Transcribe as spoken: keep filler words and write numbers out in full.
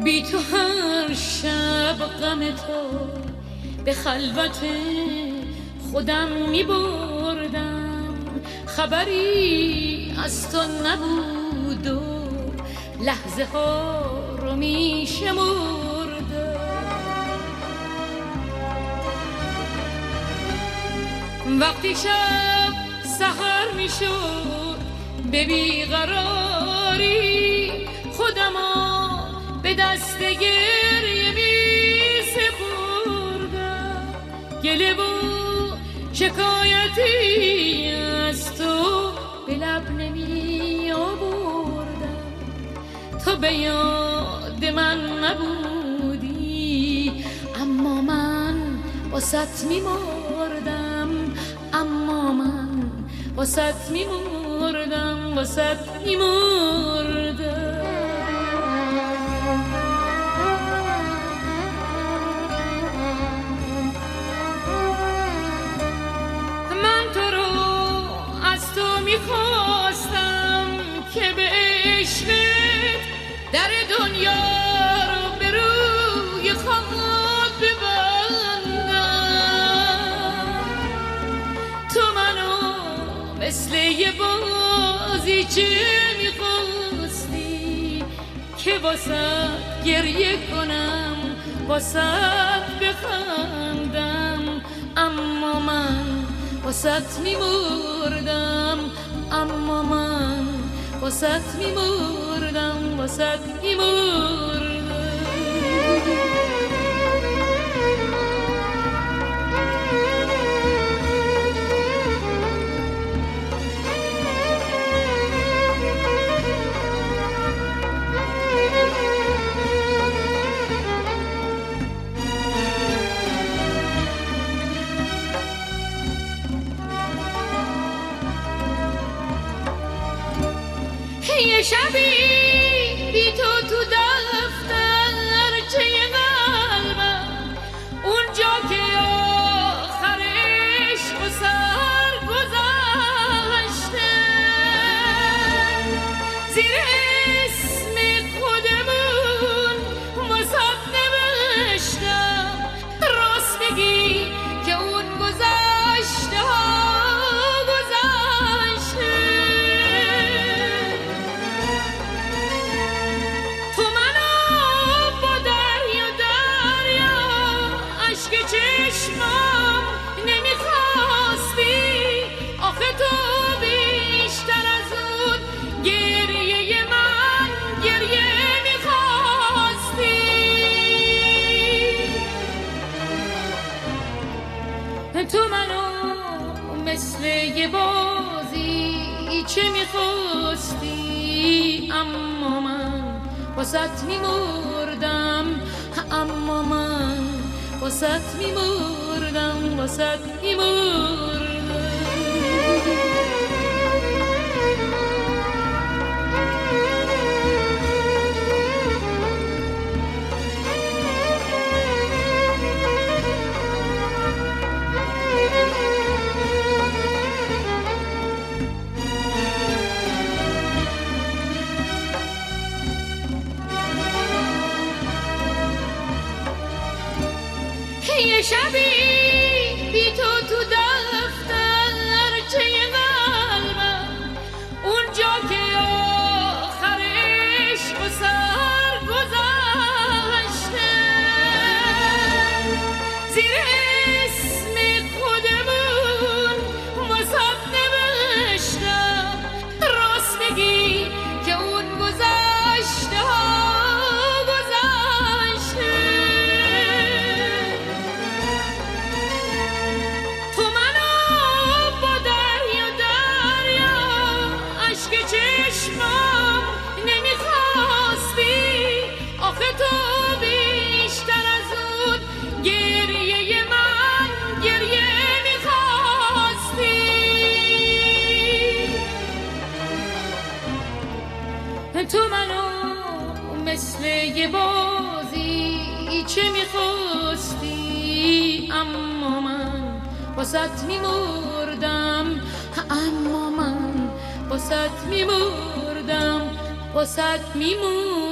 بی تو هر شب غم تو به خلوت خودم می بردم، خبری از تو نبود و لحظه ها رو می شمردم. وقتی شب سحر می شد به بیقراری خودمو به دست گریه می سپردم. گله و شکایتی از تو به لب نمی آوردم. تو به یاد من نبودی اما من واسط می مردم، اما من واسط می مردم، واسط می مردم. میخواستم که به عشقت در دنیا رو به روی خود ببندم. تو منو مثل یه بازیچه میخواستی که واسط گریه کنم، واسط بخندم، اما من واسط میمردم، اما من واسط میمردم، واسط میمردم. یه شبی بی تو تو دفترچه قلبم، اونجا که آخر عشق و سر گذشته، زیر اسم خودمون واسط نوشتم. راست بگی که اون گذشته ها چشمم نمیخواستی، آخه تو بیشتر از اون گریه من گریه میخواستی. تو منو مثل یه بازی چه میخواستی، اما من واسط میمردم، اما من واسط میمردم، واسط میمردم. یه شبی بی تو تو دفترچه قلبم، اونجا که آخر عشق و سر گذشته، زیر اسم خودمون واسط نوشتم. راست بگی که اون گذشته ها چشمم نمیخواستی، آخه تو بیشتر از اون گریه من گریه میخواستی. تو منو مثل یه بازی چه میخواستی، اما من واسط میمردم، اما من واسط میمردم، واسط میمردم.